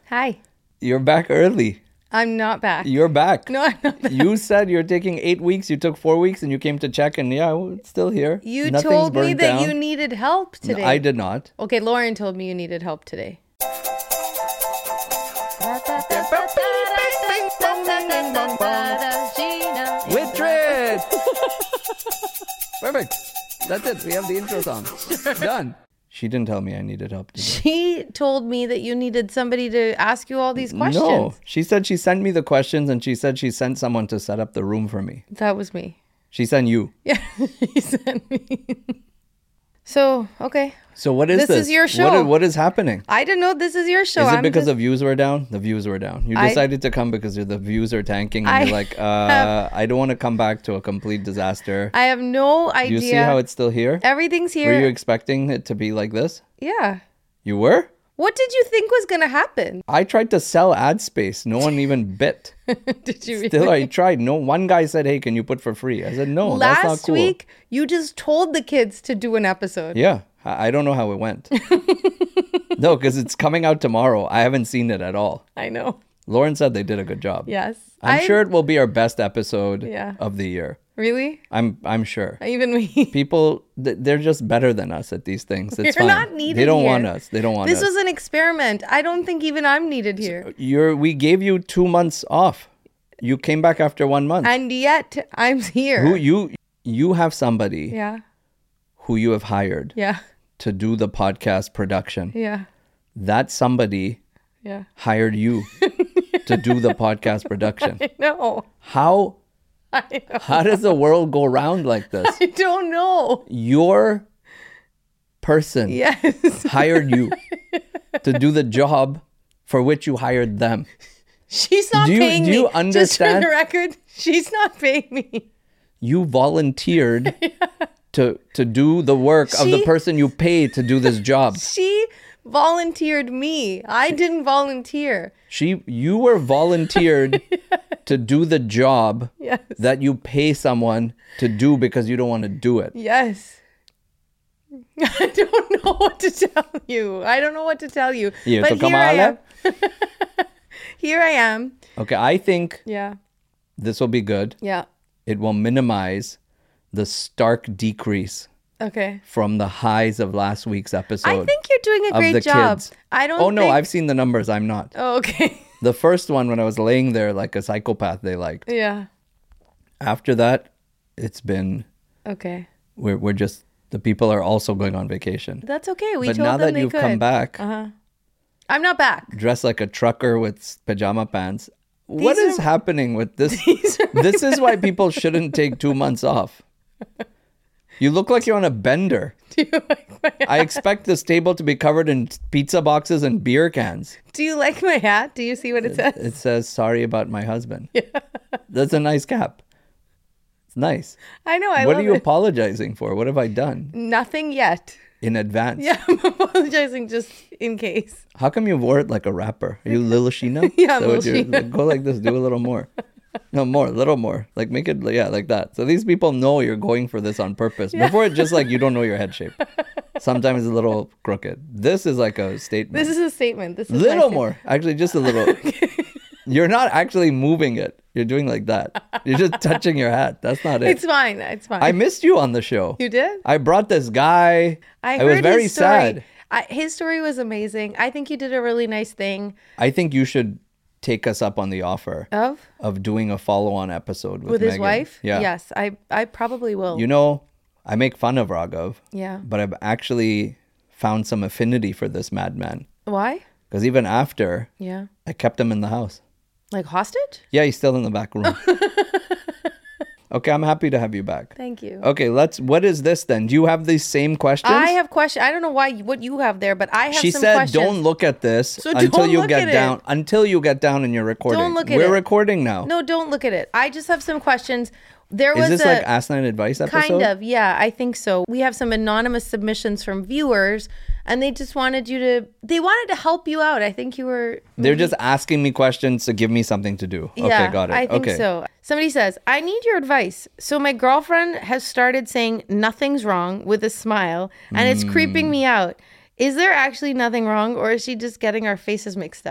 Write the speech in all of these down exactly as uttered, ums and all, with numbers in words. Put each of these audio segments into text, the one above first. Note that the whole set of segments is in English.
Hi. You're back early. I'm not back. You're back. No, I'm not back. You said you're taking eight weeks. You took four weeks and you came to check and yeah, it's still here. You Nothing's told me burnt that down. you needed help No, today. I did not. Okay, Lauren told me you needed help today. With Trit! Perfect. That's it. We have the intro song. Done. She didn't tell me I needed help today. She told me that you needed somebody to ask you all these questions. No. She said she sent me the questions and she said she sent someone to set up the room for me. That was me. She sent you. Yeah, she sent me. So, okay. So what is this? This is your show. What is, what is happening? I don't know. This is your show. Is it I'm because just... the views were down? The views were down. You I- decided to come because the views are tanking and I you're like, uh, have- I don't want to come back to a complete disaster. I have no Do idea. you see how it's still here? Everything's here. Were you expecting it to be like this? Yeah. You were? What did you think was going to happen? I tried to sell ad space. No one even bit. Did you really? Still, I tried. No one guy said, hey, can you put for free? I said, no, that's not Last cool. week, you just told the kids to do an episode. Yeah. I I don't know how it went. No, because it's coming out tomorrow. I haven't seen it at all. I know. Lauren said they did a good job. Yes. I'm I- sure it will be our best episode Yeah. of the year. Really? I'm I'm sure. Even me. People, th- they're just better than us at these things. It's You're fine. not needed They don't here. want us. They don't want This us. was an experiment. I don't think even I'm needed here. You're. We gave you two months off. You came back after one month. And yet, I'm here. who you you have somebody Yeah. who you have hired Yeah. to do the podcast production. Yeah. That somebody Yeah. hired you to do the podcast production. No. How I know. how does the world go round like this? I don't know. Your person Yes. hired you to do the job for which you hired them. She's not Do you- paying do me. you Just for understand? the record, she's not paying me. You volunteered to to do the work of the She- person you paid to do this job. She volunteered me. I didn't volunteer. She you were volunteered to do the job Yes. that you pay someone to do because you don't want to do it. Yes. I don't know what to tell you. I don't know what to tell you. Yeah, but so come here I on, am. Here I am. Okay, I think Yeah. this will be good. Yeah. It will minimize the stark decrease Okay. from the highs of last week's episode. I think you're doing a of great the job. kids. I don't Oh no, think... I've seen the numbers. I'm not. Oh, okay. The first one when I was laying there like a psychopath, they liked. Yeah. After that, it's been Okay. we're we're just the people are also going on vacation. That's okay. We But told now them that they you've could. come back, Uh-huh. I'm not back. dressed like a trucker with pajama pants. What These is are- happening with this? These are my This is why people shouldn't take two months off. You look like you're on a bender. Do you like my hat? I expect this table to be covered in pizza boxes and beer cans. Do you like my hat? Do you see what it says? It says, sorry about my husband. That's a nice cap. It's nice. I know. I what love are you it. apologizing for? What have I done Nothing yet. in advance? Yeah, I'm apologizing just in case. How come you wore it like a rapper? Are you Lil Sheena? Yeah, Is that Lil what you're- Sheena. like, go like this. Do a little more. No, more. A little more. Like make it, yeah, like that. So these people know you're going for this on purpose. Before it just like you don't know your head shape. Sometimes it's a little crooked. This is like a statement. This is a statement. This is my little statement. more. Actually, just a little. You're not actually moving it. You're doing like that. You're just touching your hat. That's not it. It's fine. It's fine. I missed you on the show. You did? I brought this guy. I I heard was very his story. sad. I, his story was amazing. I think you did a really nice thing. I think you should take us up on the offer Of? of doing a follow-on episode with, With his Megan. wife? Yeah. Yes, I, I probably will. You know, I make fun of Raghav, Yeah. but I've actually found some affinity for this madman. Why? Because even after, Yeah. I kept him in the house. Like hostage? Yeah, he's still in the back room. Okay, I'm happy to have you back. Thank you. Okay, let's. What is this then? Do you have these same questions? I have questions. I don't know why what you have there, but I have She some said, questions. "Don't look at this So until don't you look get at it. down. Until you get down and you're recording. Don't look at We're it. recording now. No, don't look at it. I just have some questions. There was Is this a like asinine advice episode? kind of, yeah, I think so. We have some anonymous submissions from viewers, and they just wanted you to. They wanted to help you out. I think you were. They're just asking me questions to give me something to do. Yeah, okay, got it. I think okay. so. Somebody says, I need your advice. So my girlfriend has started saying nothing's wrong with a smile, and it's creeping Hmm. me out. Is there actually nothing wrong, or is she just getting our faces mixed up?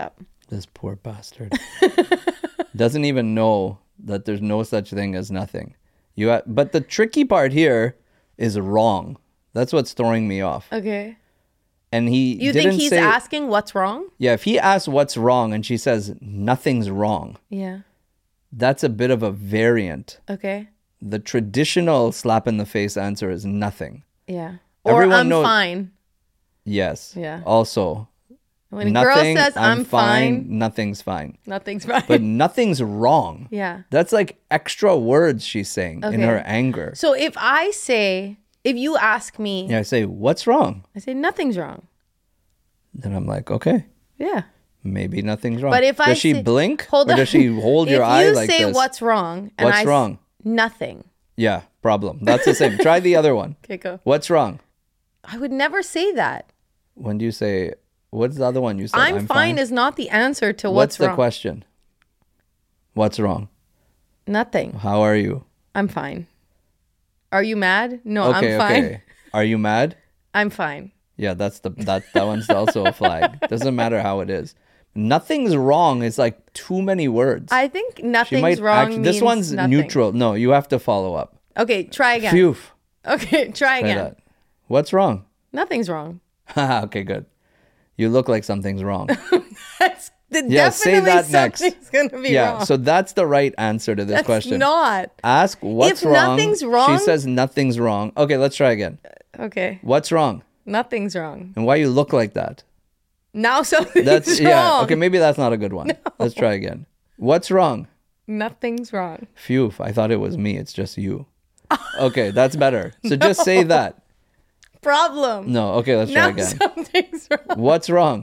This poor bastard. Doesn't even know that there's no such thing as nothing. You ha- but the tricky part here is wrong. That's what's throwing me off. Okay. And he You didn't think he's say, asking what's wrong? Yeah, if he asks what's wrong and she says nothing's wrong, Yeah. that's a bit of a variant. Okay. The traditional slap in the face answer is nothing. Yeah. Or Everyone I'm knows- fine. Yes. Yeah. Also, When a nothing, girl says I'm, fine, nothing's fine. nothing's fine. But nothing's wrong. Yeah. That's like extra words she's saying in Okay. her anger. So if I say, if you ask me, Yeah, I say, what's wrong? I say nothing's wrong. Then I'm like, okay, Yeah. maybe nothing's wrong. But if does I she say- blink? Hold or on. does she hold your if eye you like say this? what's wrong, and What's I s- wrong? nothing. Yeah, problem. That's the same. Try the other one. Okay, go. What's wrong? I would never say that. When do you say, what's the other one you said? I'm, fine, is not the answer to What's what's, the wrong. question? What's wrong? Nothing. How are you? I'm fine. Are you mad? No, Okay, I'm fine. okay. Are you mad? I'm fine. Yeah, that's the that that one's also a flag. Doesn't matter how it is. Nothing's wrong is like too many words. I think She nothing's might wrong. act- this means one's nothing. neutral. No, you have to follow up. Okay, try again. Phew. Okay, try Try again. that. What's wrong? Nothing's wrong. Okay, good. You look like something's wrong. That's the Yeah, say definitely that next. something's gonna be Yeah, wrong. so that's the right answer to this That's question. not. Ask what's If wrong. nothing's wrong- She says nothing's wrong. Okay, let's try again. Okay, What's wrong? nothing's wrong. And why you look like that? Now something's That's wrong. yeah. Okay, maybe that's not a good one. Let's try again. What's wrong? Nothing's wrong. Phew, I thought it was me. It's just you. Okay, that's better. So just say that. Problem. No, okay, let's try Now again. something's wrong. What's wrong?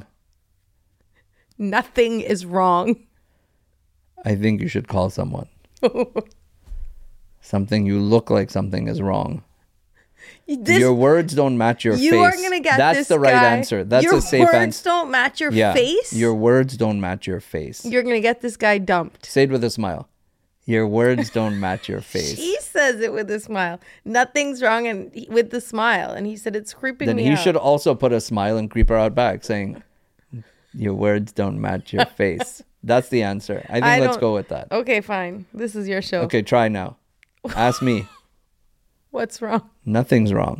Nothing is wrong. I think you should call someone. Something you look like something is wrong. This, your words don't match your you face. are gonna get That's this the right guy- answer. That's your a safe words answer. don't match your Yeah. face. Your words don't match your face. You're gonna get this guy dumped. Say it with a smile. Your words don't match your face. He says it with a smile. Nothing's wrong, and he- with the smile, and he said it's creeping Then me he out. should also put a smile and creep her out back, saying, "Your words don't match your face." That's the answer. I think I let's don't- go with that. Okay, fine. This is your show. Okay, try now. Ask me. What's wrong? Nothing's wrong.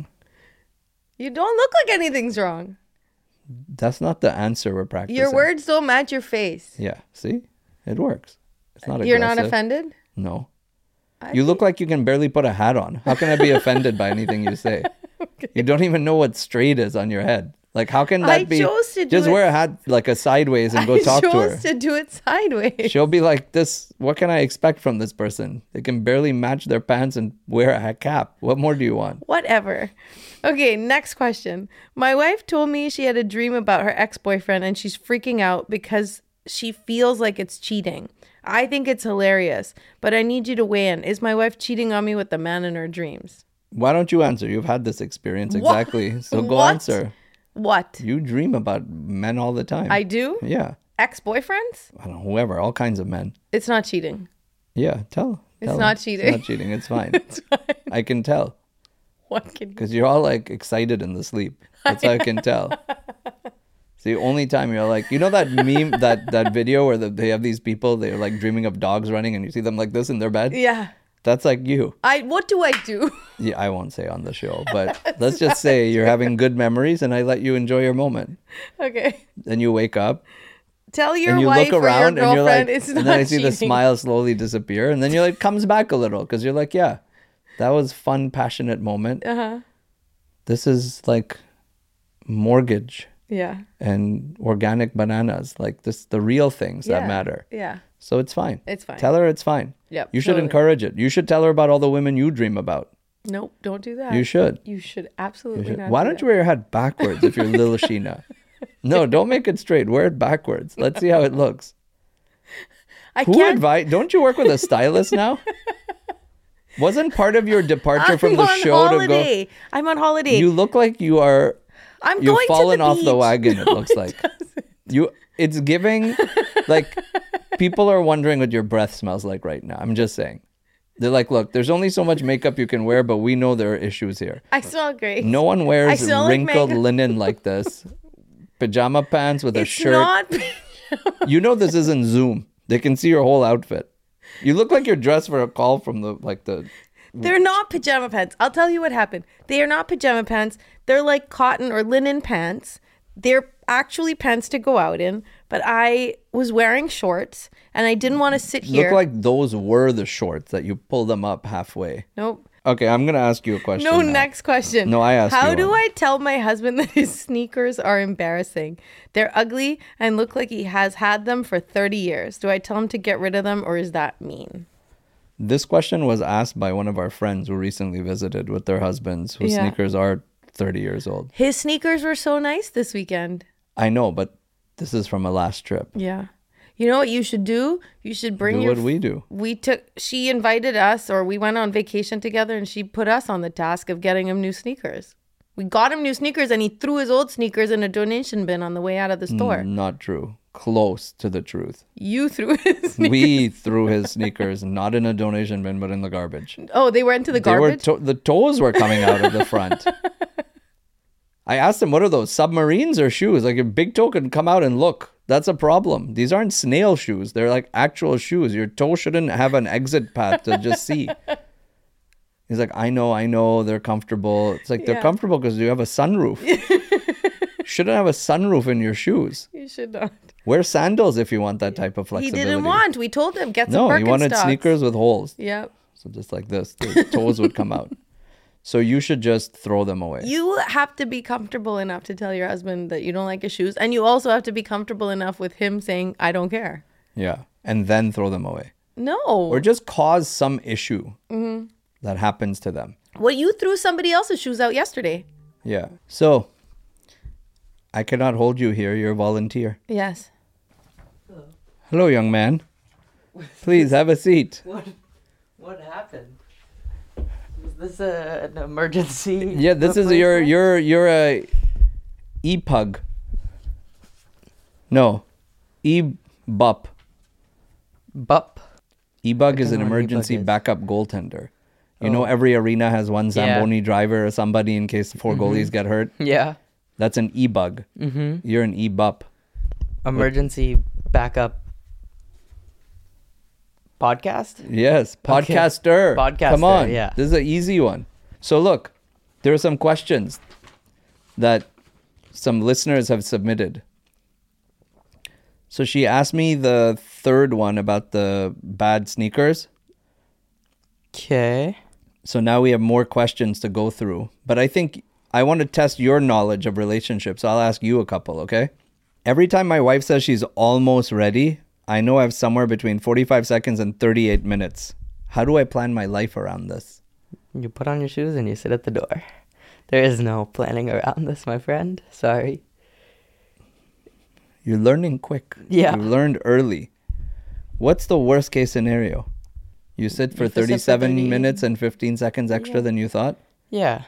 You don't look like anything's wrong. That's not the answer we're practicing. Your words don't match your face. Yeah. See, it works. It's not. You're not aggressive. offended? No. I You look like you can barely put a hat on. How can I be offended by anything you say? You don't even know what straight is on your head. Like, how can that I be? chose to do Just it- wear a hat like a sideways and go I talk to her. chose to do it sideways. She'll be like, "This. What can I expect from this person? They can barely match their pants and wear a hat cap. What more do you want?" Whatever. Okay, next question. My wife told me she had a dream about her ex-boyfriend and she's freaking out because she feels like it's cheating. I think it's hilarious, but I need you to weigh in. Is my wife cheating on me with the man in her dreams? Why don't you answer? You've had this experience What? exactly. So go What? answer. What? You dream about men all the time. I do? Yeah. Ex-boyfriends? I don't know, whoever, all kinds of men. It's not cheating. Yeah, tell. It's tell not them. cheating. It's not cheating. It's fine. It's fine. I can tell What can because you're all like excited in the sleep. That's how I can tell. It's the only time you're like, you know that meme, that that video where the, they have these people, they're like dreaming of dogs running, and you see them like this in their bed. Yeah. That's like you. I what do I do? Yeah, I won't say on the show, but let's just say you're having good memories, and I let you enjoy your moment. Okay. Then you wake up Tell your and you wife look or around, your and you're like, girlfriend it's and not then I see the cheating. smile slowly disappear, and then you're like, comes back a little because you're like, yeah, that was fun, passionate moment. Uh-huh. This is like mortgage Yeah. and organic bananas, like this, the real things Yeah. that matter. Yeah. So it's fine. It's fine. Tell her it's fine. Yep, You should totally. encourage it. You should tell her about all the women you dream about. Nope, don't do that. You should. You should You absolutely should. not. Why do don't that. you wear your hat backwards if you're little Sheena? No, don't make it straight. Wear it backwards. Let's see how it looks. I Who can't. advise? Don't you work with a stylist now? Wasn't part of your departure I'm from the on show holiday. to I'm on holiday. go? You look like you are. I'm You've going fallen to the off the beach. wagon. It No, looks like doesn't. you. It's giving like people are wondering what your breath smells like right now. I'm just saying. They're like, look, there's only so much makeup you can wear, but we know there are issues here. I smell great. No one I wears smell like wrinkled makeup. linen like this. Pajama pants with a It's shirt. not You know this isn't Zoom. They can see your whole outfit. You look like you're dressed for a call from the like the. They're not pajama pants. I'll tell you what happened. They are not pajama pants. They're like cotton or linen pants. They're actually pants to go out in, but I was wearing shorts and I didn't want to sit here. Look like those were the shorts that you pull them up halfway. Nope. Okay, I'm going to ask you a question. No, now. next question. No, I asked How you do one. I tell my husband that his sneakers are embarrassing? They're ugly and look like he has had them for thirty years. Do I tell him to get rid of them or is that mean? This question was asked by one of our friends who recently visited with their husbands whose Yeah. sneakers are thirty years old. His sneakers were so nice this weekend. I know, but this is from a last trip. Yeah. You know what you should do? You should bring Do your... what we do. We took... She invited us, or we went on vacation together, and she put us on the task of getting him new sneakers. We got him new sneakers, and he threw his old sneakers in a donation bin on the way out of the store. Mm, not true. Close to the truth. You threw his sneakers. We threw his sneakers not in a donation bin, but in the garbage. Oh, they went into the They were garbage? to- the toes were coming out of the front. I asked him, what are those, submarines or shoes? Like, if big toe can come out and look, that's a problem. These aren't snail shoes. They're like actual shoes. Your toe shouldn't have an exit path to just see. He's like, I know, I know, they're comfortable. It's like, they're Yeah. comfortable because you have a sunroof. Shouldn't have a sunroof in your shoes. You should not. Wear sandals if you want that type of He flexibility. didn't want. We told him, get some No, he wanted Birkenstocks. sneakers with holes. Yep. So just like this, the toes would come out. So you should just throw them away. You have to be comfortable enough to tell your husband that you don't like his shoes. And you also have to be comfortable enough with him saying, I don't care. Yeah. And then throw them away. No. Or just cause some issue Mm-hmm. that happens to them. Well, you threw somebody else's shoes out yesterday. Yeah. So I cannot hold you here. You're a volunteer. Yes. Hello, young man. Please have a seat. What? What happened? Is this a, an emergency? Yeah, this is your replacement? you're you're a e-pug. No. E-bup. Bup. E-bug I is don't an know what an emergency e-bug is. backup goaltender. You know, Oh. every arena has one Yeah. Zamboni driver or somebody in case the 4 goalies get hurt. Yeah. That's an e-bug. Mm-hmm. You're an e-bup. Emergency backup podcast? Yes, Okay. podcaster. Podcaster, Come on. yeah. This is an easy one. So look, there are some questions that some listeners have submitted. So she asked me the third one about the bad sneakers. Okay. So now we have more questions to go through. But I think I want to test your knowledge of relationships. So I'll ask you a couple, okay? Every time my wife says she's almost ready, I know I have somewhere between forty-five seconds and thirty-eight minutes. How do I plan my life around this? You put on your shoes and you sit at the door. There is no planning around this, my friend. Sorry. You're learning quick. Yeah. You learned early. What's the worst case scenario? You sit for You sit for thirty-seven thirty minutes and fifteen seconds extra Yeah. than you thought? Yeah.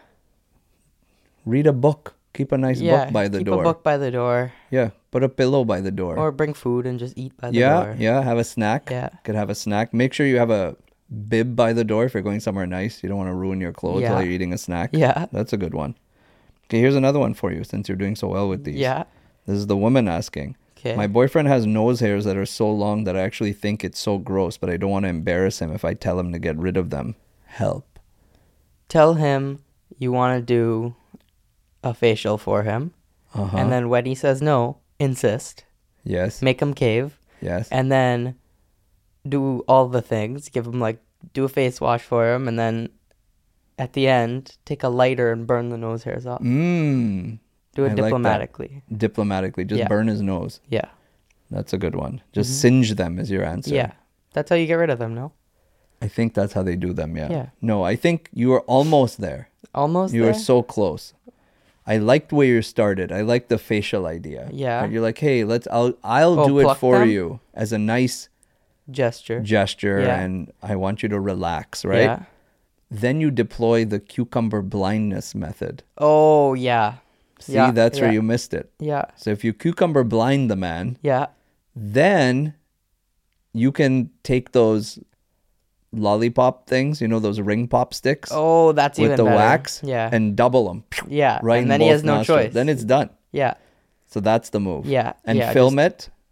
Read a book. Keep a nice Yeah. book by the keep door. a book by the door. Yeah. Put a pillow by the door. Or bring food and just eat by the yeah. door. Yeah. Have a snack. Yeah. Could have a snack. Make sure you have a bib by the door if you're going somewhere nice. You don't want to ruin your clothes Yeah. while you're eating a snack. Yeah. That's a good one. Okay, here's another one for you since you're doing so well with these. Yeah. This is the woman asking. Okay. My boyfriend has nose hairs that are so long that I actually think it's so gross, but I don't want to embarrass him if I tell him to get rid of them. Help. Tell him you want to do a facial for him. Uh-huh. And then when he says no, insist. Yes. Make him cave. Yes. And then do all the things. Give him, like, do a face wash for him. And then at the end, take a lighter and burn the nose hairs off. Mmm. Do I it like that. diplomatically. Diplomatically. Just Yeah. burn his nose. Yeah. That's a good one. Just singe them is your answer. Yeah. That's how you get rid of them, no? I think that's how they do them, yeah. Yeah. No, I think you are almost there. Almost You there? are so close. I liked where you started. I like the facial idea. Yeah. Right? You're like, hey, let's I'll I'll Oh, do it pluck for them? you as a nice Gesture. gesture Yeah. and I want you to relax, right? Yeah. Then you deploy the cucumber blindness method. Oh, yeah. See, Yeah, that's where yeah. you missed it. Yeah. So if you cucumber blind the man, Yeah. then you can take those lollipop things, you know, those ring pop sticks Oh, that's with even the better. wax Yeah. and double them. yeah. Right. And in then he both has no nostrils. choice. Then it's done. Yeah. So that's the move. Yeah. And yeah, film just- it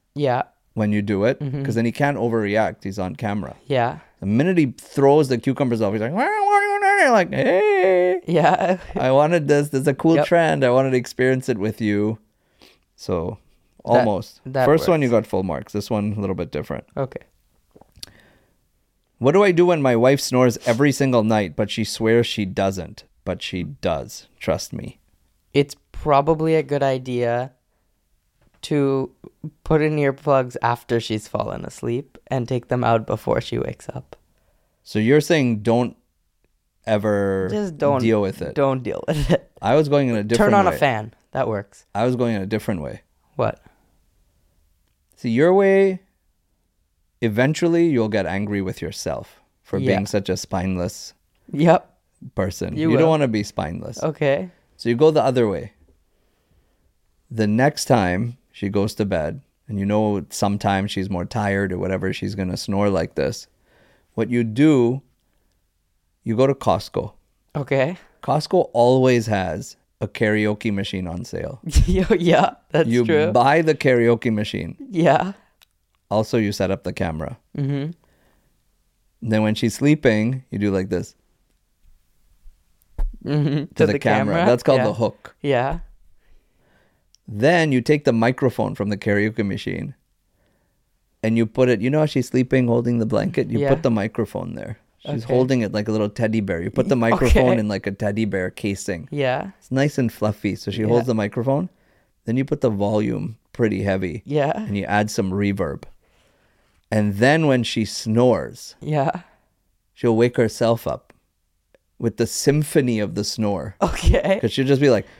Yeah. when you do it, because then he can't overreact. He's on camera. Yeah. The minute he throws the cucumbers off, he's like, you're like, hey, Yeah. I wanted this. This is a cool Yep. trend. I wanted to experience it with you. So almost. that First one, you works. got full marks. This one, a little bit different. Okay. What do I do when my wife snores every single night, but she swears she doesn't, but she does? Trust me. It's probably a good idea to put in earplugs after she's fallen asleep and take them out before she wakes up. So you're saying don't ever Just don't deal with it. Don't deal with it. I was going in a different Turn on way. a fan. That works. I was going in a different way. What? See, your way, eventually you'll get angry with yourself for Yeah. being such a spineless Yep. person. You You, don't will. want to be spineless. Okay. So you go the other way. The next time she goes to bed, and you know sometimes she's more tired or whatever, she's going to snore like this. What you do, you go to Costco. Okay. Costco always has a karaoke machine on sale. Yeah, that's you true. buy the karaoke machine. Yeah. Also, you set up the camera. Mm-hmm. Then when she's sleeping, you do like this Mm-hmm. to, the, camera. That's called yeah. the hook. Yeah. Then you take the microphone from the karaoke machine and you put it, you know how she's sleeping holding the blanket? You Yeah. put the microphone there. She's Okay. holding it like a little teddy bear. You put the microphone Okay. in like a teddy bear casing. Yeah. It's nice and fluffy. So she Yeah. holds the microphone. Then you put the volume pretty heavy Yeah. and you add some reverb. And then when she snores, Yeah. she'll wake herself up with the symphony of the snore. Okay. Because she'll just be like,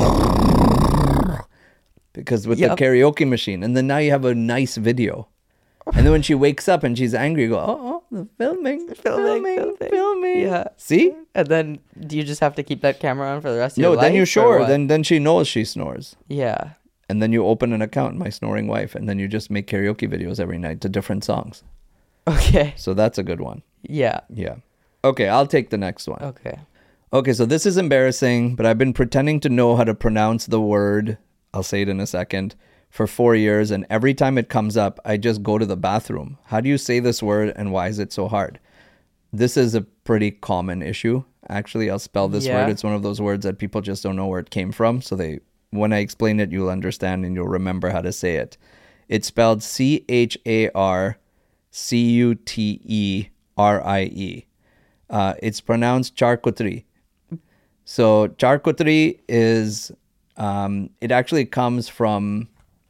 because with Yep. the karaoke machine. And then now you have a nice video. And then when she wakes up and she's angry, you go, oh, oh the filming, filming, filming, filming. Yeah. See? And then do you just have to keep that camera on for the rest of No, your life? then you or show her. what? Then, then she knows she snores. Yeah. And then you open an account, My Snoring Wife, and then you just make karaoke videos every night to different songs. Okay. So that's a good one. Yeah. Yeah. Okay, I'll take the next one. Okay. Okay, so this is embarrassing, but I've been pretending to know how to pronounce the word, I'll say it in a second, for four years, and every time it comes up, I just go to the bathroom. How do you say this word, and why is it so hard? This is a pretty common issue. Actually, I'll spell this Yeah. word. It's one of those words that people just don't know where it came from, so they, when I explain it, you'll understand and you'll remember how to say it. It's spelled C H A R C U T E R I E. Uh, it's pronounced charcuterie. So charcuterie is, um, it actually comes from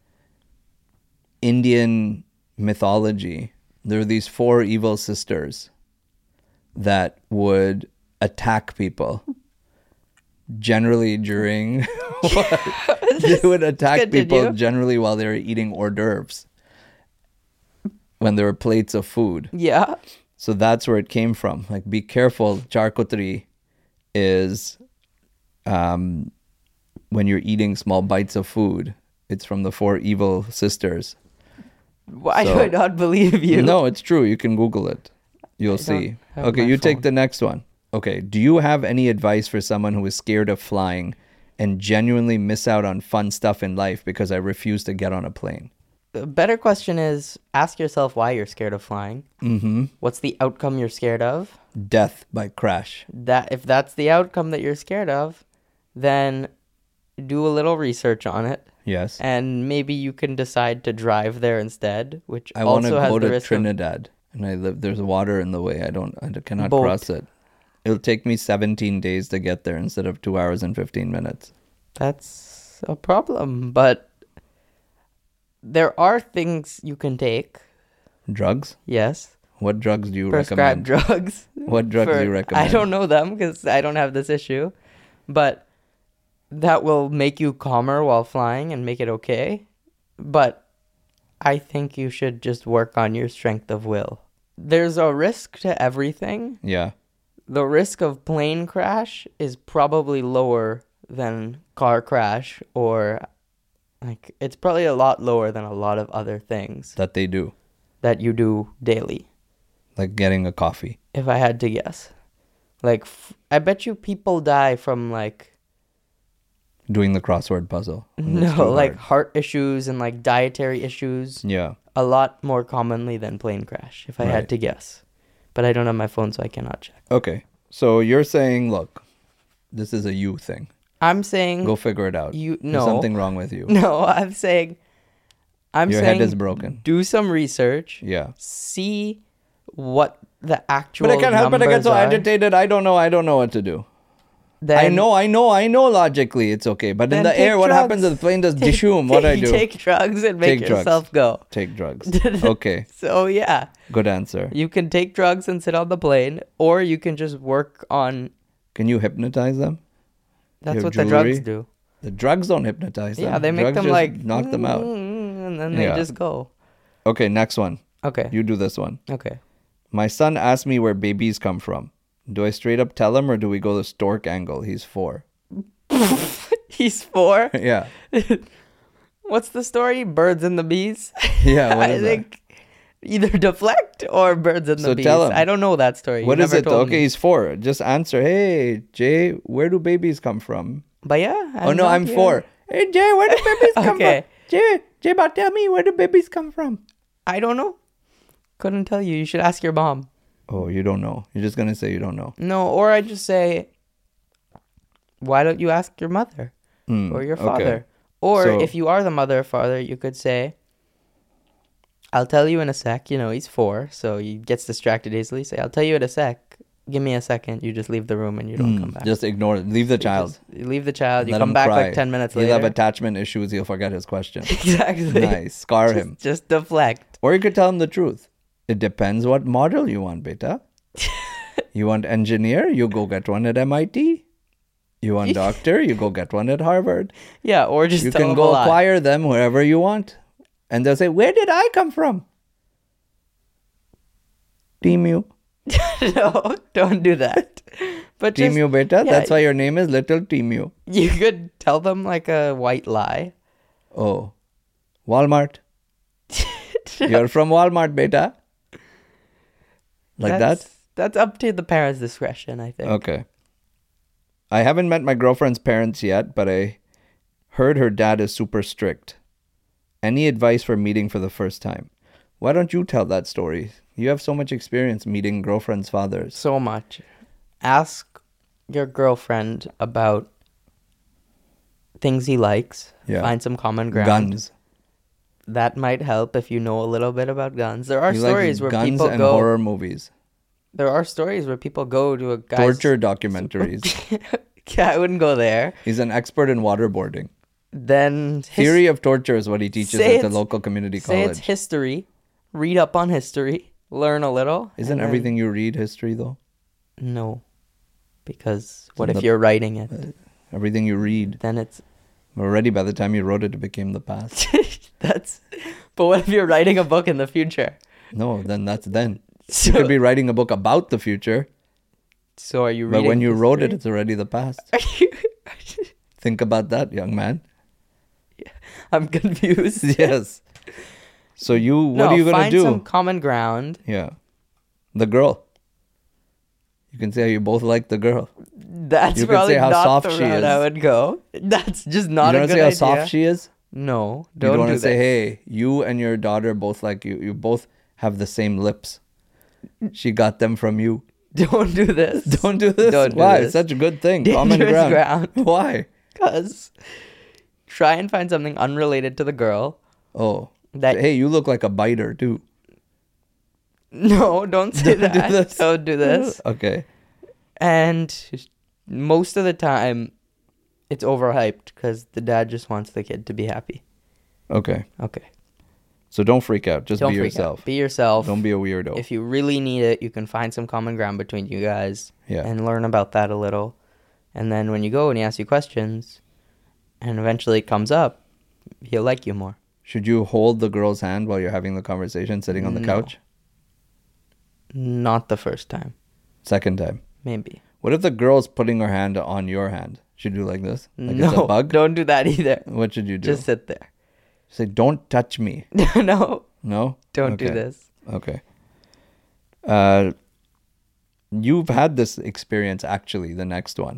Indian mythology. There are these four evil sisters that would attack people. Generally during, they would attack people Continue. generally while they were eating hors d'oeuvres. When there were plates of food. Yeah. So that's where it came from. Like, be careful. Charcuterie is um, when you're eating small bites of food. It's from the four evil sisters. Why do So- I not believe you? No, it's true. You can Google it. You'll I see. don't have Okay, my you take phone. the next one. Okay, do you have any advice for someone who is scared of flying and genuinely miss out on fun stuff in life because I refuse to get on a plane? The better question is ask yourself why you're scared of flying. Mm-hmm. What's the outcome you're scared of? Death by crash. That if that's the outcome that you're scared of, then do a little research on it, Yes. and maybe you can decide to drive there instead, which I want to also has go the to risk of Trinidad, and I live. There's water in the way. I don't. I cannot Boat. cross it. It'll take me seventeen days to get there instead of two hours and fifteen minutes. That's a problem, but there are things you can take. Drugs? Yes, What drugs do you prescribed recommend? drugs. What drugs do you for- recommend? I don't know them because I don't have this issue, but that will make you calmer while flying and make it okay. But I think you should just work on your strength of will. There's a risk to everything. Yeah. The risk of plane crash is probably lower than car crash, or like it's probably a lot lower than a lot of other things That they do. that you do daily. Like getting a coffee. If I had to guess, like f- I bet you people die from like Doing the crossword puzzle. when it's No, too like hard. heart issues and like dietary issues. Yeah. A lot more commonly than plane crash, if I Right. had to guess. But I don't have my phone, so I cannot check. Okay. So you're saying, look, this is a you thing. I'm saying Go figure it out. you There's no. something wrong with you. No, I'm saying I'm Your saying head is broken. do some research. Yeah. See what the actual But I can't help it. I get numbers so are. agitated. I don't know. I don't know what to do. Then I know, I know, I know logically it's okay. But in Then the take air, what happens drugs. if the plane does take- dishoom? What I do? Take drugs and make Take drugs. yourself go. Take drugs. Okay. So yeah, Good answer. you can take drugs and sit on the plane, or you can just work on. Can you hypnotize them? That's Your what the drugs jewelry? do. The drugs don't hypnotize them. Yeah, they make Drugs them just like knock them out. "Mm," and then they Yeah. just go. Okay, next one. Okay. You do this one. Okay. My son asked me where babies come from. Do I straight up tell him or do we go the stork angle? He's four. He's four. Yeah. What's the story? Birds and the bees. Yeah. What I is that? think either deflect or birds and the So bees. tell him. I don't know that story. You What is never it though? told Okay, me. he's four. Just answer. Hey, Jay, where do babies come from? But yeah. oh no, not I'm here. four. Hey Jay, where do babies come Okay. from? Jay, Jay, but tell me where do babies come from? I don't know. Couldn't tell you. You should ask your mom. Oh, you don't know. You're just gonna say you don't know. No, or I just say, why don't you ask your mother Hmm, or your okay. father? Or So- if you are the mother or father, you could say, I'll tell you in a sec. You know, he's four, so he gets distracted easily. Say, I'll tell you in a sec. Give me a second. You just leave the room and you don't Hmm, come back. Just ignore it. Leave the You child. just- you leave the child. You Let come him back cry. like ten minutes He'll later. have attachment issues. He'll forget his question. Exactly. Nice. Scar Just, him. just deflect. Or you could tell him the truth. It depends what model you want, beta. You want engineer? You go get one at M I T. You want doctor? You go get one at Harvard. Yeah, or just You tell can them go a lie. acquire them wherever you want. And they'll say, where did I come from? Temu. No, don't do that. But just, Temu, beta. yeah, That's why your name is Little Temu. you could tell them like a white lie. Oh. Walmart. You're from Walmart, beta. Like that's, that? That's up to the parents' discretion, I think. Okay. I haven't met my girlfriend's parents yet, but I heard her dad is super strict. Any advice for meeting for the first time? Why don't you tell that story? You have so much experience meeting girlfriends' fathers. So much. Ask your girlfriend about things he likes. Yeah. Find some common ground. Guns. That might help if you know a little bit about guns. There are He stories likes where guns people and go. horror movies. There are stories where people go to a guy's Torture documentaries. Yeah, I wouldn't go there. He's an expert in waterboarding. Then his- Theory of torture is what he teaches Say at the it's- local community say it's college. history. Read up on history. Learn a little. Isn't and then- everything you read history, though? No, because what in if the- you're writing it? Everything you read. Then it's Already, by the time you wrote it, it became the past. that's. But what if you're writing a book in the future? No, then that's then. So, You could be writing a book about the future, so are you but reading? when you wrote it, history? it's already the past. Are you- Think about that, young man. I'm confused. Yes. So you, what no, are you gonna find do? some common ground. Yeah, the girl. You can say how you both like the girl. That's You could probably say how not soft the she route is. I would go. That's just not you a don't good say how idea. soft she is. No, You don't, don't want do to say, this. "Hey, you and your daughter both like you. You both have the same lips. She got them from you." Don't do this. Don't do this. Don't do Why? this. It's such a good thing. Common Dangerous ground. ground. Why? Because try and find something unrelated to the girl. Oh, That hey, you look like a biter too. no, don't say Don't do that. this. Don't do this. Okay. And most of the time, it's overhyped because the dad just wants the kid to be happy. Okay. Okay. So don't freak out. Just Don't be freak yourself. out. Be yourself. Don't be a weirdo. If you really need it, you can find some common ground between you guys Yeah. and learn about that a little. And then when you go and he asks you questions, and eventually it comes up, he'll like you more. Should you hold the girl's hand while you're having the conversation, sitting on the No. couch? Not the first time. Second time. Maybe. What if the girl's putting her hand on your hand? Should you do like this? Like no, it's a bug? don't do that either. What should you do? Just sit there. Say, don't touch me. No, No? don't do Okay. this. Okay. Uh, you've had this experience, actually, the next one.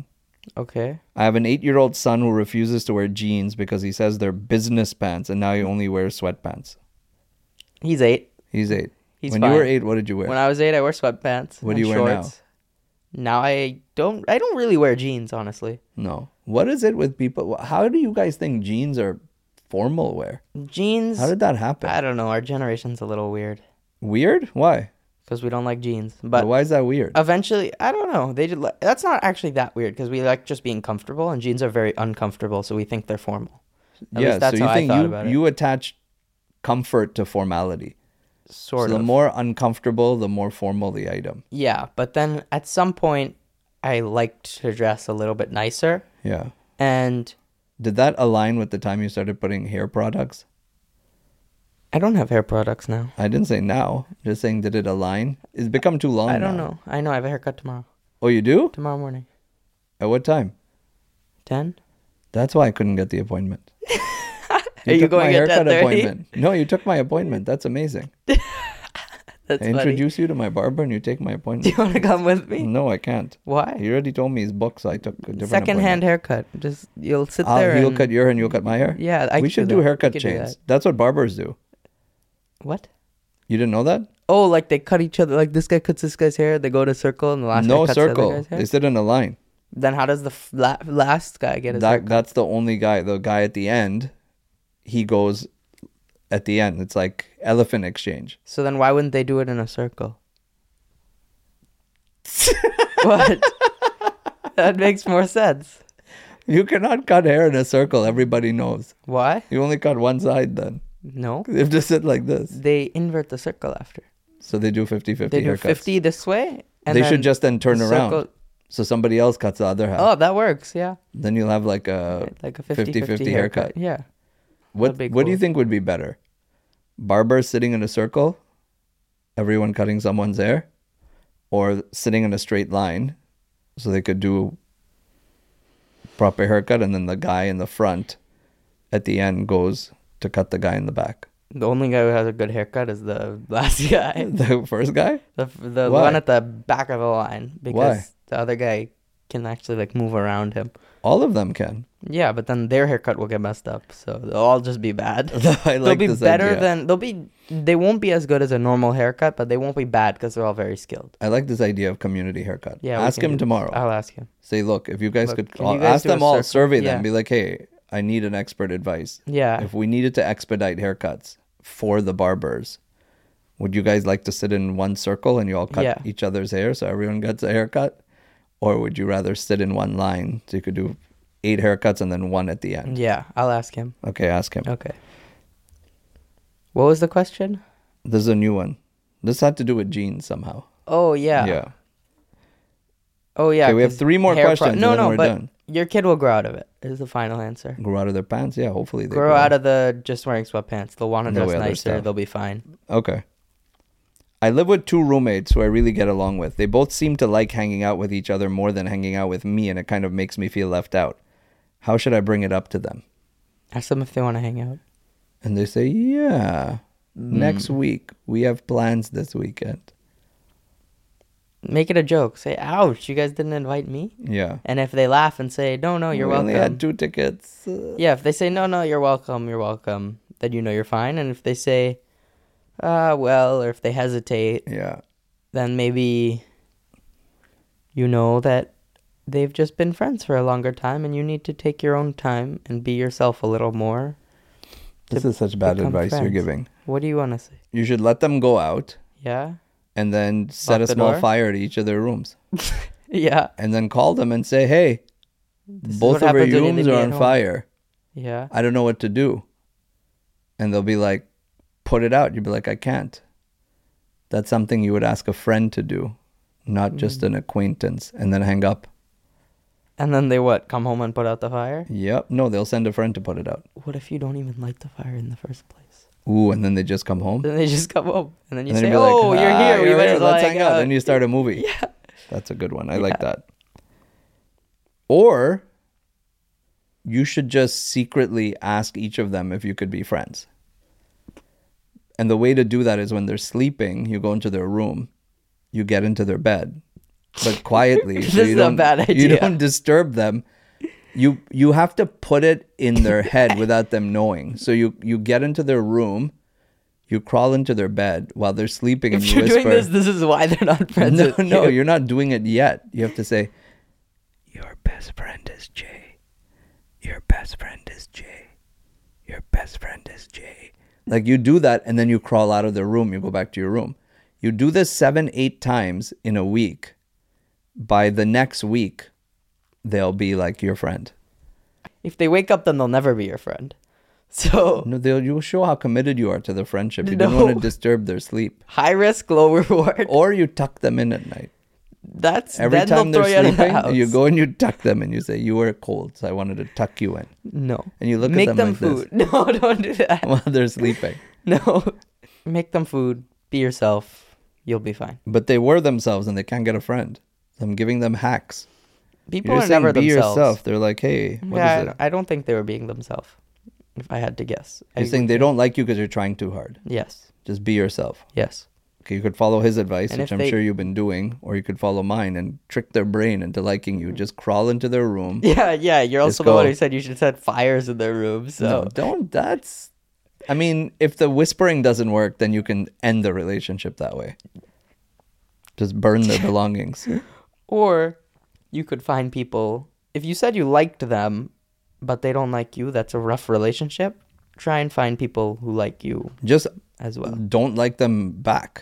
Okay. I have an eight-year-old son who refuses to wear jeans because he says they're business pants, and now he only wears sweatpants. He's eight. He's eight. He's when fine. you were eight, what did you wear? When I was eight, I wore sweatpants. What do and you wear now? shorts. Now I don't. I don't really wear jeans, honestly. No. What is it with people? How do you guys think jeans are formal wear? Jeans. How did that happen? I don't know. Our generation's a little weird Weird? Why? because we don't like jeans. But But why is that weird? eventually, I don't know. They did. Li- that's not actually that weird because we like just being comfortable, and jeans are very uncomfortable, so we think they're formal. At yeah, least that's so you how think I thought you about it. you attach comfort to formality. Sort so of. the more uncomfortable, the more formal the item. Yeah, but then at some point, I liked to dress a little bit nicer, Yeah. and Did that align with the time you started putting hair products? I don't have hair products now. I didn't say now. Just saying, did it align? It's become too long I don't now. know. I know I have a haircut tomorrow. Oh, you do? Tomorrow morning. At what time? ten? That's why I couldn't get the appointment. Are you took going my at haircut ten thirty? appointment. No, you took my appointment. That's amazing. That's I funny. introduce you to my barber and you take my Do appointment. you want to come with me? No, I can't. Why? He already told me his book, so I took a different Second-hand appointment. haircut. Just you'll sit I'll, there. he'll and, cut your hair and you'll cut my hair. Yeah, I we could should do do that. haircut We could do chains. that. That's what barbers do. What? You didn't know that? Oh, like they cut each other. Like this guy cuts this guy's hair. They go to a circle, and the last No guy cuts the other circle. guy's hair. They sit in a line. Then how does the f- la- last guy get his That haircut? that's the only guy. The guy at the end, he goes at the end. It's like elephant exchange. So then why wouldn't they do it in a circle? What? That makes more sense. You cannot cut hair in a circle. Everybody knows. Why? You only cut one side then. No. They have to sit like this. They invert the circle after. So they do fifty-fifty They do haircuts. fifty this way. And they then should just then turn the around. circle- So somebody else cuts the other half. Oh, that works. Yeah. Then you'll have like a Like a fifty-fifty fifty-fifty haircut. haircut. Yeah. What that'd be What do you cool. think would be better? Barbers sitting in a circle, everyone cutting someone's hair, or sitting in a straight line, so they could do proper haircut, and then the guy in the front, at the end, goes to cut the guy in the back. The only guy who has a good haircut is the last guy. The first guy? The the Why? one at the back of the line because Why? the other guy can actually like move around him. All of them can. Yeah, but then their haircut will get messed up, so they'll all just be bad. I they'll like be this better idea. than they'll be. They won't be as good as a normal haircut, but they won't be bad because they're all very skilled. I like this idea of community haircut. Yeah, we ask can him do this. tomorrow. I'll ask him. Say, look, if you guys Look, could can I'll you guys ask do a them all, circle? survey Yeah. them, be like, hey, I need an expert advice. Yeah, If we needed to expedite haircuts for the barbers, would you guys like to sit in one circle and you all cut Yeah. each other's hair so everyone gets a haircut? Or would you rather sit in one line so you could do eight haircuts and then one at the end? yeah. I'll ask him. Okay, ask him. Okay. What was the question? This is a new one. This had to do with jeans somehow. Oh yeah. Yeah. Oh yeah. Okay, we have 'cause three more hair questions and no, then no, we're but done. your kid will grow out of it. Is the final answer. Grow out of their pants? Yeah, hopefully they Grow out of the just wearing sweatpants. They'll want to No dress other nicer. stuff. They'll be fine. Okay. I live with two roommates who I really get along with. They both seem to like hanging out with each other more than hanging out with me, and it kind of makes me feel left out. How should I bring it up to them? Ask them if they want to hang out. And they say, yeah, Mm. next week. We have plans this weekend. Make it a joke. Say, ouch, you guys didn't invite me? Yeah. And if they laugh and say, no, no, you're we welcome. only had two tickets. Uh, Yeah, if they say, no, no, you're welcome, you're welcome, then you know you're fine. And if they say, uh, well, or if they hesitate, yeah. then maybe you know that they've just been friends for a longer time and you need to take your own time and be yourself a little more. This to is such bad become advice you're friends. giving. What do you want to say? You should let them go out Yeah? and then set Lock a the small door? fire to each of their rooms. Yeah. And then call them and say, hey, This is both what of our happens when you rooms leave are me on at home. fire. Yeah. I don't know what to do. And they'll be like, put it out. You'd be like, I can't. That's something you would ask a friend to do, not just Mm. an acquaintance, and then hang up. And then they what? Come home and put out the fire? Yep. No, they'll send a friend to put it out. What if you don't even light the fire in the first place? Ooh, and then they just come home. Then they just come home. And then you And then say, you'd be like, oh, you're "Ah, here. We you're might here. as well Let's hang hang out. out." Then you start a movie. Yeah. That's a good one. I like Yeah. that. Or you should just secretly ask each of them if you could be friends. And the way to do that is when they're sleeping, you go into their room, you get into their bed, but quietly. This so you is a don't, bad You idea. don't disturb them. You you have to put it in their head without them knowing. So you you get into their room, you crawl into their bed while they're sleeping, and If you you're whisper. doing this, this is why they're not friends no, with no, you. you're not doing it yet. You have to say, "Your best friend is Jay. Your best friend is Jay. Your best friend is Jay." Like you do that, and then you crawl out of their room. You go back to your room. You do this seven, eight times in a week. By the next week, they'll be like your friend. If they wake up, then they'll never be your friend. So No, they'll you'll show how committed you are to the friendship. You don't No. want to disturb their sleep. high risk, low reward. Or you tuck them in at night. That's Every then time they'll they're throw you out of the sleeping, house. you go and you tuck them and you say, "You were cold, so I wanted to tuck you in." No. And you look Make at them, them like food. No, don't do that. this while they're sleeping. No. Make them food. Be yourself. You'll be fine. But they were themselves and they can't get a friend. So I'm giving them hacks. People You're are saying never be themselves. yourself. They're like, "Hey, what yeah, is I it?" don't- I don't think they were being themselves. If I had to guess. You're I saying would they think- don't like you because you're trying too hard. Yes. Just be yourself. Yes. Okay, you could follow his advice, And which if I'm they- sure you've been doing, or you could follow mine and trick their brain into liking you. Just crawl into their room. Yeah, yeah. You're Just also the one go. who said you should set fires in their rooms. So No, don't. That's. I mean, if the whispering doesn't work, then you can end the relationship that way. Just burn their belongings. Or you could find people, if you said you liked them, but they don't like you, that's a rough relationship. Try and find people who like you Just as well. don't like them back.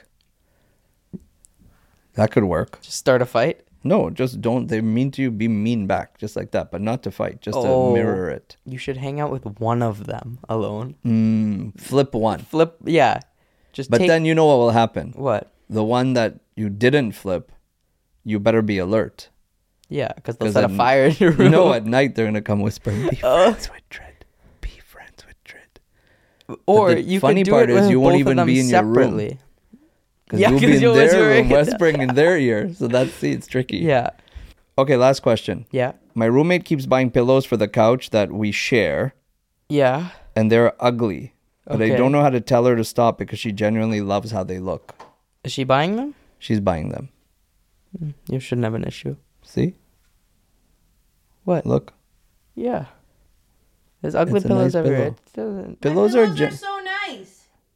That could work. Just start a fight. No, just don't. They mean to you, be mean back, just like that, but not to fight, just Oh. to mirror it. You should hang out with one of them alone. Mm, flip one. Flip, yeah. Just But take, then you know what will happen. what? The one that you didn't flip, you better be alert. Yeah, because they'll 'Cause set a at- fire in your room. You know, at night they're gonna come whispering, "Be Oh. friends with Dread. Be friends with Dread." Or the you funny could do part it is with you won't both of even them be in your room. separately. Because Yeah, you'll 'cause be in you'll their whisper room in- whispering in their ear. So that's see, it's tricky. Yeah, Okay, last question. yeah, My roommate keeps buying pillows for the couch that we share, yeah. and they're ugly. But I Okay. don't know how to tell her to stop because she genuinely loves how they look. Is she buying them? She's buying them. You shouldn't have an issue. See? What? Look. Yeah. There's ugly It's a pillows nice everywhere. pillow. It doesn't. Pillows My are, pillows gen- are so nice.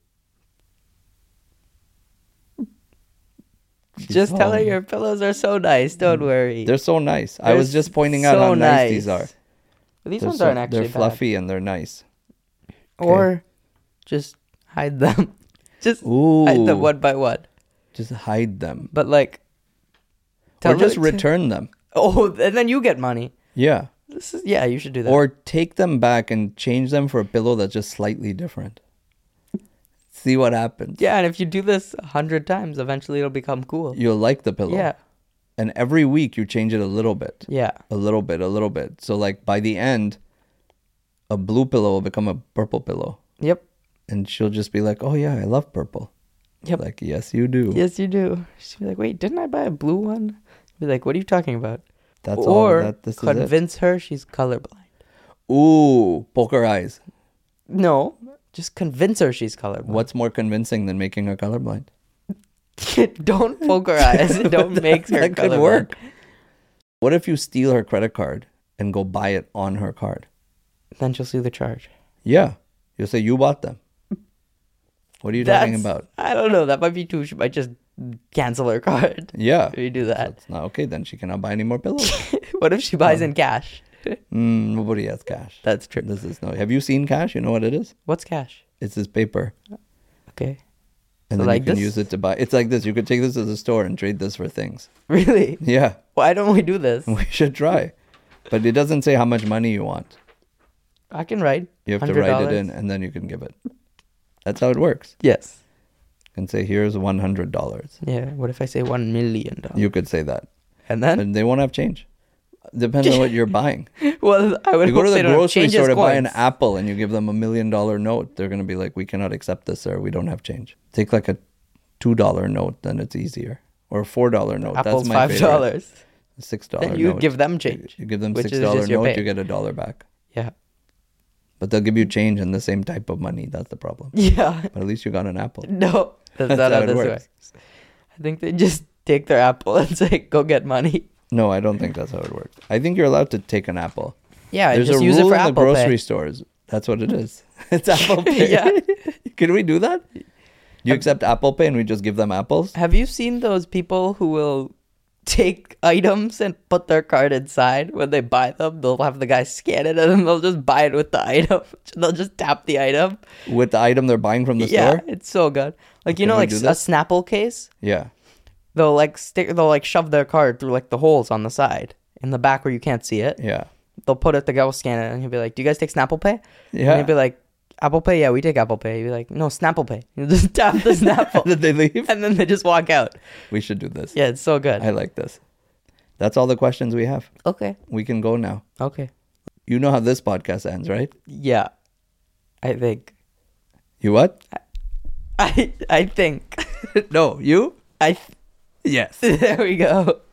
She's Just tell her home. your pillows are so nice. Don't worry. They're so nice. I They're was just pointing out so how nice, these are. But these They're ones so- aren't actually They're bad. fluffy and they're nice. Or just hide them. just Ooh. hide them one by one. Just hide them. But like, Or tell just her to- return them. Oh, and then you get money. Yeah. This is yeah. You should do that. Or take them back and change them for a pillow that's just slightly different. See what happens. yeah, and if you do this a hundred times, eventually it'll become cool. You'll like the pillow. Yeah, And every week you change it a little bit. yeah. A little bit, a little bit. So like by the end, a blue pillow will become a purple pillow. Yep. And she'll just be like, "Oh yeah, I love purple." Yep. Like, yes, you do. Yes, you do. She'll be like, "Wait, didn't I buy a blue one?" Be like, "What are you talking about?" That's all or that this is it. convince her she's colorblind. Ooh, poker eyes. No, just convince her she's colorblind. What's more convincing than making her colorblind? Don't poke her eyes. Don't make her That could colorblind. work. What if you steal her credit card and go buy it on her card? Then she'll see the charge. Yeah. You'll say you bought them. What are you talking That's- about? I don't know. That might be too. She might just cancel her card. Yeah. If you do that. That's not okay. Then she cannot buy any more pillows. What if she buys in cash? mm, nobody has cash. That's true. This is no. Have you seen cash? You know what it is? What's cash? It's this paper, Okay. and So then like you can this? use it to buy. It's like this. You could take this to the store and trade this for things. Really? Yeah, Why don't we do this? we should try. But it doesn't say how much money you want. I can write. You have to write it one hundred in, dollars. and then you can give it. That's how it works. Yes. And say, here's one hundred dollars. Yeah. What if I say one million dollars? You could say that, And then? and they won't have change. Depends on what you're buying. Well, I would You go hope to they the don't grocery change store as to buy an coins. apple, and you give them a million dollar note. They're gonna be like, we cannot accept this, sir. We don't have change. Take like a two dollar note, then it's easier, or a four dollar note. Apple's That's my five favorite. dollars. A six dollar Then you note. give them change. You give them which six is dollar just your note, pay. you get a dollar back. Yeah. But they'll give you change and the same type of money. That's the problem. Yeah. But at least you got an apple. No, that's, That's not how how it this works. works. I think they just take their apple and say, "Go get money." No, I don't think that's how it works. I think you're allowed to take an apple. Yeah, There's just a use rule it for in the Apple grocery Pay. stores. That's what it is. It's Apple Pay. Yeah. Can we do that? You accept Apple Pay and we just give them apples? Have you seen those people who will take items and put their card inside when they buy them? They'll have the guy scan it and then they'll just buy it with the item. They'll just tap the item. With the item they're buying from the Yeah, store? it's so good. Like, you Can know, we like do s- a this? Snapple case. Yeah. They'll like stick. They'll like shove their card through like the holes on the side in the back where you can't see it. Yeah. They'll put it. The guy will scan it, and he'll be like, "Do you guys take Snapple Pay?" Yeah. And he'll be like, "Apple Pay, yeah, we take Apple Pay." He'll be like, "No, Snapple Pay." You just tap the Snapple, Did they leave? and then they just walk out. We should do this. Yeah, it's so good. I like this. That's all the questions we have. Okay. We can go now. Okay. You know how this podcast ends, right? Yeah, I think. You what? I I think. No, you? I. Th- Yes. there we go.